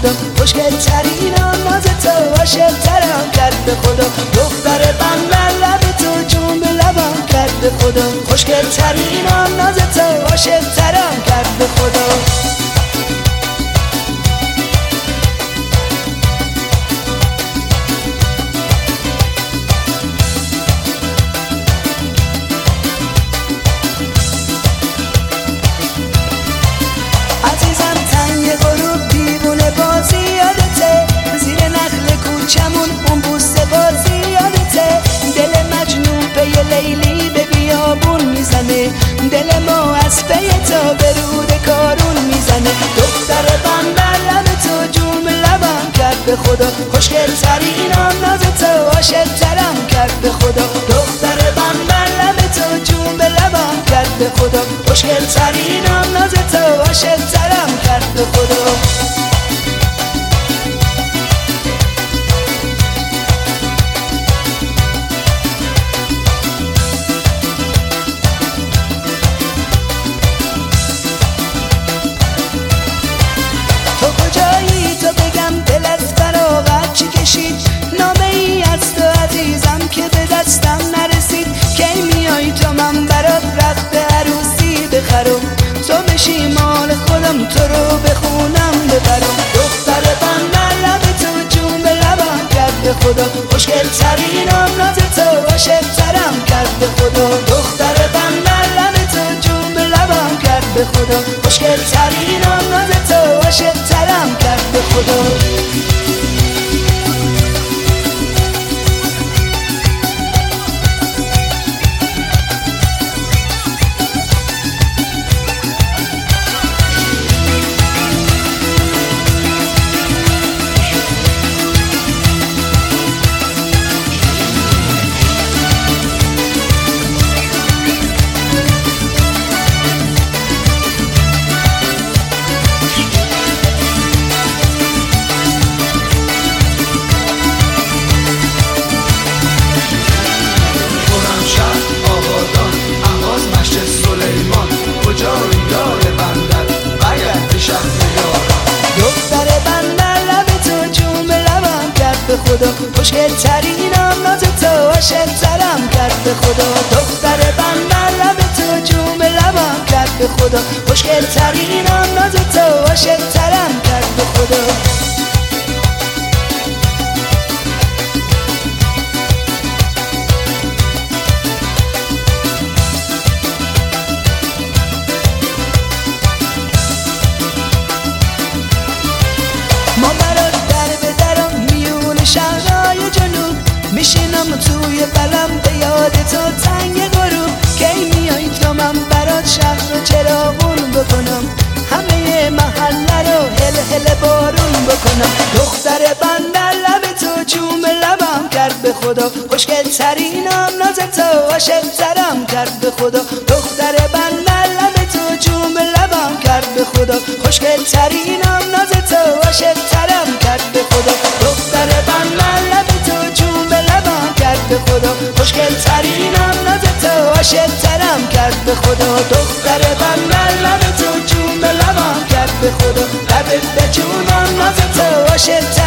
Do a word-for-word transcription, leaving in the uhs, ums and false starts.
خدا، خوشگل ترین ناز تو عاشق ترم کرد به خدا. دختر بندر لب تو جون به لبم کرد به خدا، خوشگل ترین ناز تو عاشق ترم کرد به خدا. چمون اون بوسه بازی یادته، دل مجنون پی لیلی به بیابون میزنه، دل ما از پی تا به رود کارون میزنه. دختر بندر لب تو جون به لبم کرد به خدا، خوشگل ترینم ناز تو عاشق ترم کرد به خدا. دختر بندر لب تو جون به لبم کرد به خدا، خوشگل ترینم ناز تو عاشق ترم کرد به خدا. دستم نرسید کی میای تو من برات رخت عروسی بخرم، تو بشی مال خودم تو رو بخونم ببرم. دختر بندر لب تو جون به لبم کرد به خدا، خوشگل ترینم ناز تو عاشق ترم کرد به خدا. دختر بندر لب تو جون به لبم کرد به خدا، خوشگل ترینم ناز تو عاشق ترم کرد به خدا. خوشگل ترینم ناز تو عاشق ترم کرد به خدا. دختر بندر لب تو جون به لبم کرد به خدا، خوشگل ترینم ناز تو عاشق ترم کرد به خدا. ما برات در به درم میون شهرهای جنوب میشینم توی قلم به یاد تو تنگ غروب، کی میای تو من برات شهر و چراغون بکنم، همه محله رو هل هل بارون بکنم. دختر بندر لب تو جون به لبم کرد به خدا، خوشگل ترینم ناز تو عاشق ترم کرد به خدا. دختر بندر لب تو جون به لبم کرد به خدا، خوشگل ترینم ناز تو عاشق ترم کرد به خدا. دختر بندر لب تو جون به لبم کرد به خدا، خوشگل ترینم ناز تو عاشق ترم کرد به خدا. دختر بندر لب تو جون به لبم کرد به خدا، لبت به جونم ناز تو عاشق